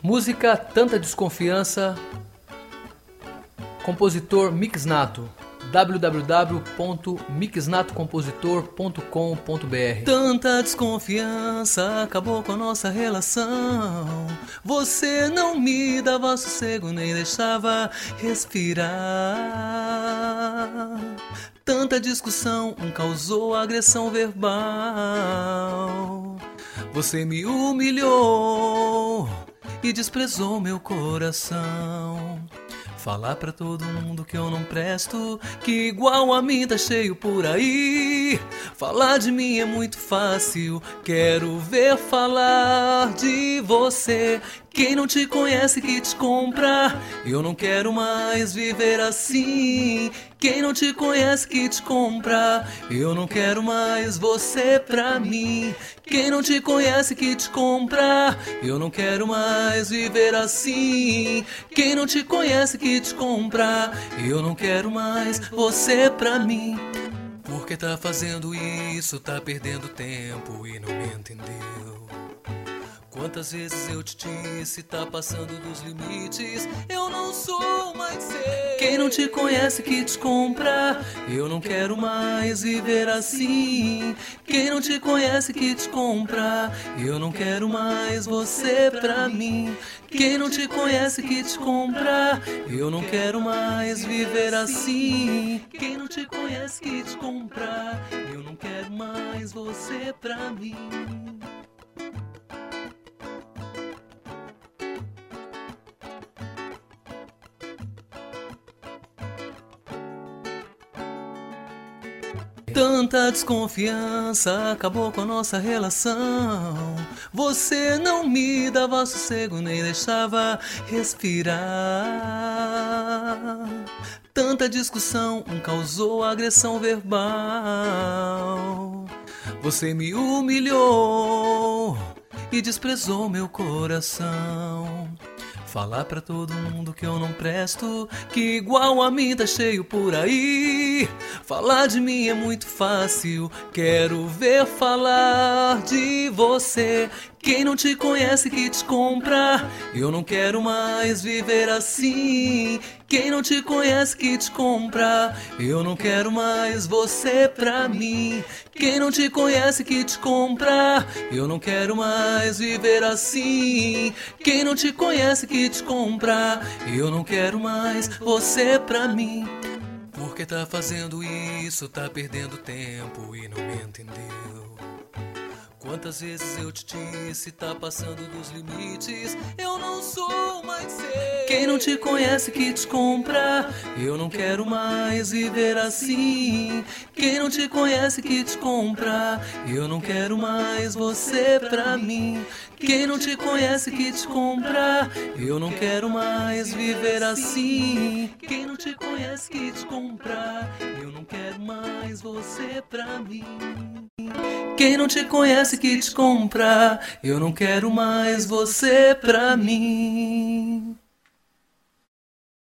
Música Tanta Desconfiança, compositor Mix Nato, www.mixnatocompositor.com.br. Tanta desconfiança acabou com a nossa relação. Você não me dava sossego nem deixava respirar. Tanta discussão causou agressão verbal. Você me humilhou e desprezou meu coração. Falar pra todo mundo que eu não presto, que igual a mim tá cheio por aí. Falar de mim é muito fácil, quero ver falar de você. Quem não te conhece que te compra, eu não quero mais viver assim. Quem não te conhece que te compra, eu não quero mais você pra mim. Quem não te conhece que te compra, eu não quero mais viver assim. Quem não te conhece que te compra, eu não quero mais você pra mim. Porque tá fazendo isso, tá perdendo tempo e não me entendeu. Quantas vezes eu te disse, tá passando dos limites, eu não sou mais seu. Quem não te conhece que te compra, eu não quero mais viver assim. Quem não te conhece que te compra, eu não quero mais você pra mim. Quem não te conhece que te compra, eu não quero mais viver assim. Quem não te conhece que te compra, eu não quero mais você pra mim. Tanta desconfiança acabou com a nossa relação. Você não me dava sossego nem deixava respirar. Tanta discussão causou agressão verbal. Você me humilhou e desprezou meu coração. Falar pra todo mundo que eu não presto, que igual a mim tá cheio por aí. Falar de mim é muito fácil, quero ver falar de você. Quem não te conhece que te compra, eu não quero mais viver assim. Quem não te conhece que te compra, eu não quero mais você pra mim. Quem não te conhece que te compra, eu não quero mais viver assim. Quem não te conhece que te compra, eu não quero mais você pra mim. Porque tá fazendo isso, tá perdendo tempo e não me entendeu. Quantas vezes eu te disse, tá passando dos limites, eu não sou mais seu. Quem não te conhece que te compra, eu não quero mais viver assim. Quem não te conhece que te compra, eu não quero mais você pra mim. Quem não te conhece que te compra, eu não quero mais viver assim. Quem não te conhece que te compra, eu não quero mais você pra mim. Quem não te conhece que te compra, eu não quero mais você pra mim.